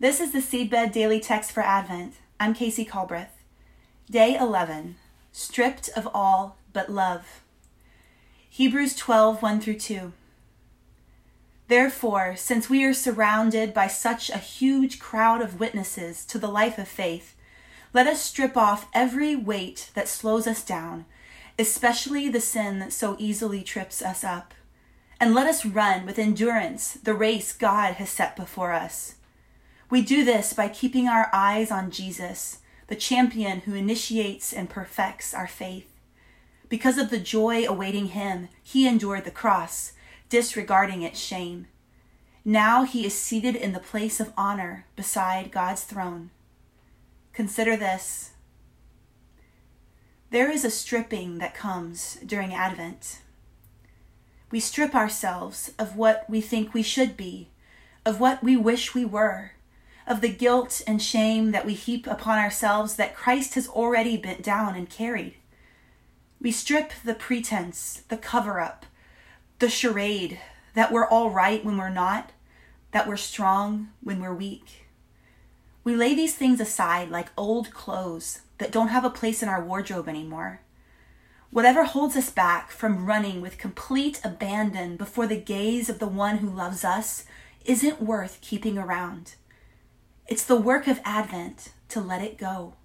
This is the Seedbed Daily Text for Advent. I'm Casey Culbreth. Day 11, Stripped of All But Love. Hebrews 12, 1-2. Therefore, since we are surrounded by such a huge crowd of witnesses to the life of faith, let us strip off every weight that slows us down, especially the sin that so easily trips us up. And let us run with endurance the race God has set before us. We do this by keeping our eyes on Jesus, the champion who initiates and perfects our faith. Because of the joy awaiting him, he endured the cross, disregarding its shame. Now he is seated in the place of honor beside God's throne. Consider this. There is a stripping that comes during Advent. We strip ourselves of what we think we should be, of what we wish we were, of the guilt and shame that we heap upon ourselves that Christ has already bent down and carried. We strip the pretense, the cover-up, the charade that we're all right when we're not, that we're strong when we're weak. We lay these things aside like old clothes that don't have a place in our wardrobe anymore. Whatever holds us back from running with complete abandon before the gaze of the one who loves us isn't worth keeping around. It's the work of Advent to let it go.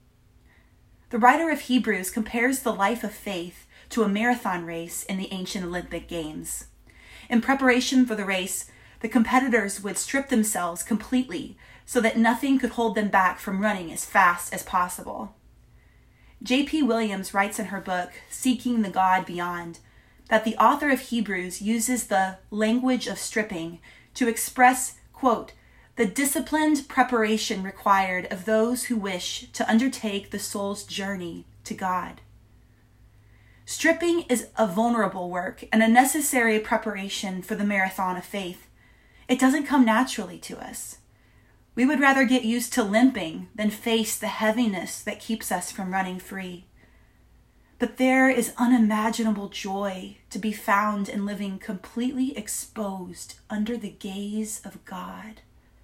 The writer of Hebrews compares the life of faith to a marathon race in the ancient Olympic Games. In preparation for the race, the competitors would strip themselves completely so that nothing could hold them back from running as fast as possible. J.P. Williams writes in her book, Seeking the God Beyond, that the author of Hebrews uses the language of stripping to express, quote, the disciplined preparation required of those who wish to undertake the soul's journey to God. Stripping is a vulnerable work and a necessary preparation for the marathon of faith. It doesn't come naturally to us. We would rather get used to limping than face the heaviness that keeps us from running free. But there is unimaginable joy to be found in living completely exposed under the gaze of God.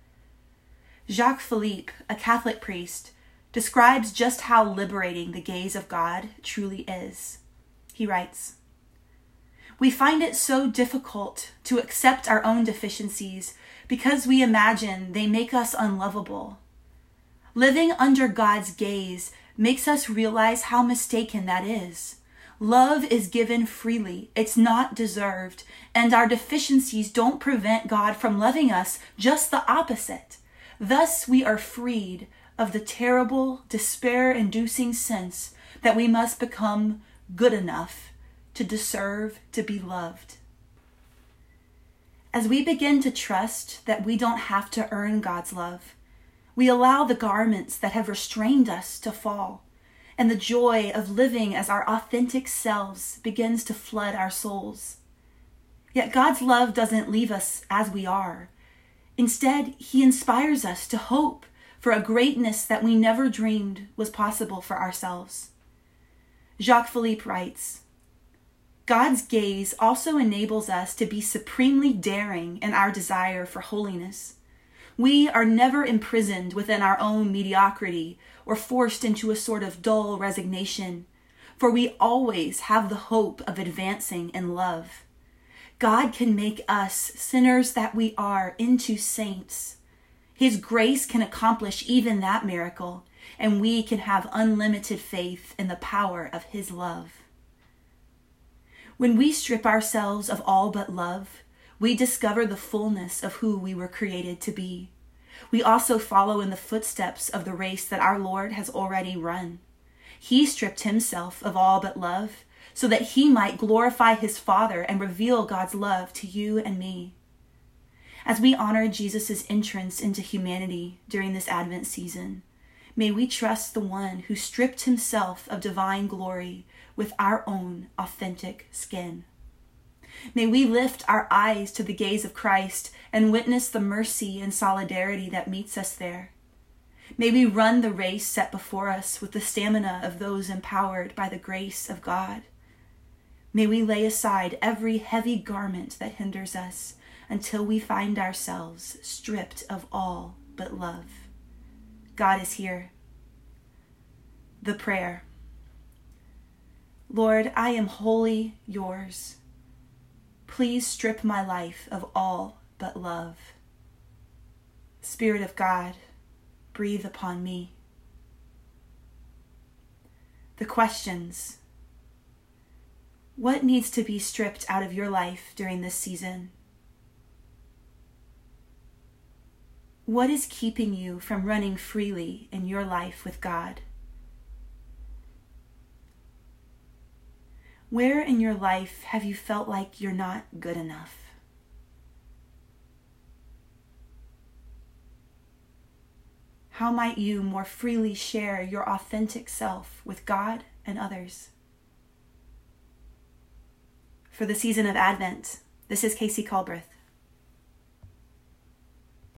Jacques Philippe, a Catholic priest, describes just how liberating the gaze of God truly is. He writes, "We find it so difficult to accept our own deficiencies because we imagine they make us unlovable. Living under God's gaze makes us realize how mistaken that is. Love is given freely, it's not deserved, and our deficiencies don't prevent God from loving us, just the opposite. Thus we are freed of the terrible, despair-inducing sense that we must become good enough to deserve to be loved." As we begin to trust that we don't have to earn God's love, we allow the garments that have restrained us to fall, and the joy of living as our authentic selves begins to flood our souls. Yet God's love doesn't leave us as we are. Instead, he inspires us to hope for a greatness that we never dreamed was possible for ourselves. Jacques Philippe writes, God's gaze also enables us to be supremely daring in our desire for holiness. We are never imprisoned within our own mediocrity or forced into a sort of dull resignation, for we always have the hope of advancing in love. God can make us, sinners that we are, into saints. His grace can accomplish even that miracle, and we can have unlimited faith in the power of his love. When we strip ourselves of all but love, we discover the fullness of who we were created to be. We also follow in the footsteps of the race that our Lord has already run. He stripped himself of all but love, so that he might glorify his Father and reveal God's love to you and me. As we honor Jesus' entrance into humanity during this Advent season, may we trust the one who stripped himself of divine glory with our own authentic skin. May we lift our eyes to the gaze of Christ and witness the mercy and solidarity that meets us there. May we run the race set before us with the stamina of those empowered by the grace of God. May we lay aside every heavy garment that hinders us until we find ourselves stripped of all but love. God is here. The prayer. Lord, I am wholly yours. Please strip my life of all but love. Spirit of God, breathe upon me. The questions. What needs to be stripped out of your life during this season? What is keeping you from running freely in your life with God? Where in your life have you felt like you're not good enough? How might you more freely share your authentic self with God and others? For the season of Advent, this is Casey Culbreth.